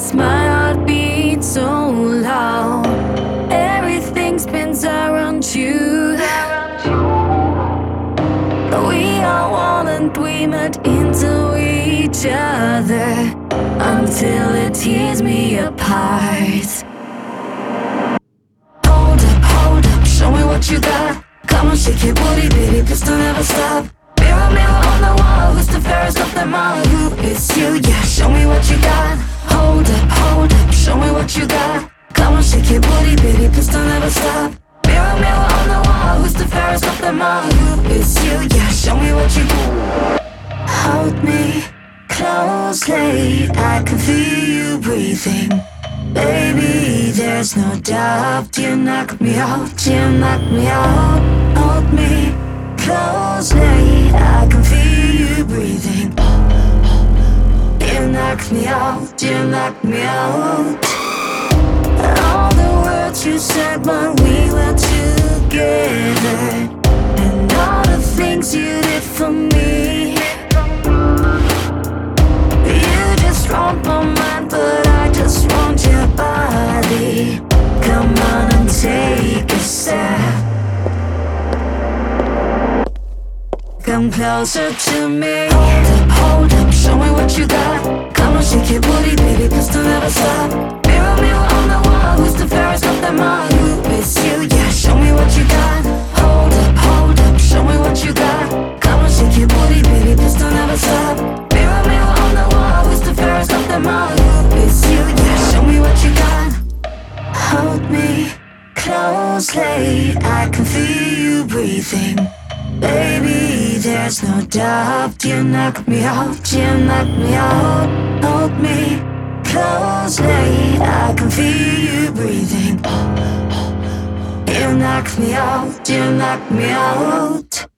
makes my heart beat so loud. Everything spins around you. We are one and we met into each other until it tears me apart. Hold up, show me what you got. Come on, shake your booty, baby, please don't ever stop. Mirror, mirror on the wall, who's the fairest of them all? Who is you? Yeah, show me what you got. Hold up, show me what you got. Come on, shake your booty, baby, please don't ever stop. Mirror, mirror on the wall, who's the fairest of them all? Who is you? Yeah, show me what you got. Hold me closely, I can feel you breathing. Baby, there's no doubt, you knock me out, you knock me out. Hold me closely, I can feel you breathing. You knock me out, you knock me out. All the words you said when we were together, and all the things you did for me. You just want my mind, but I just want your body. Come on and take a step. Come closer to me. Hold up, show me what you got. Come on, shake your booty, baby, please don't ever stop. Mirror, mirror on the wall, who's the fairest of them all? Who is you? Yeah, show me what you got. Hold up, show me what you got. Come on, shake your booty, baby, please don't ever stop. Mirror, mirror on the wall, who's the fairest of them all? Who is you? Yeah, show me what you got. Hold me closely, I can feel you breathing. Baby, there's no doubt, you knock me out, you knock me out. Hold me closely, I can feel you breathing. You knock me out, you knock me out.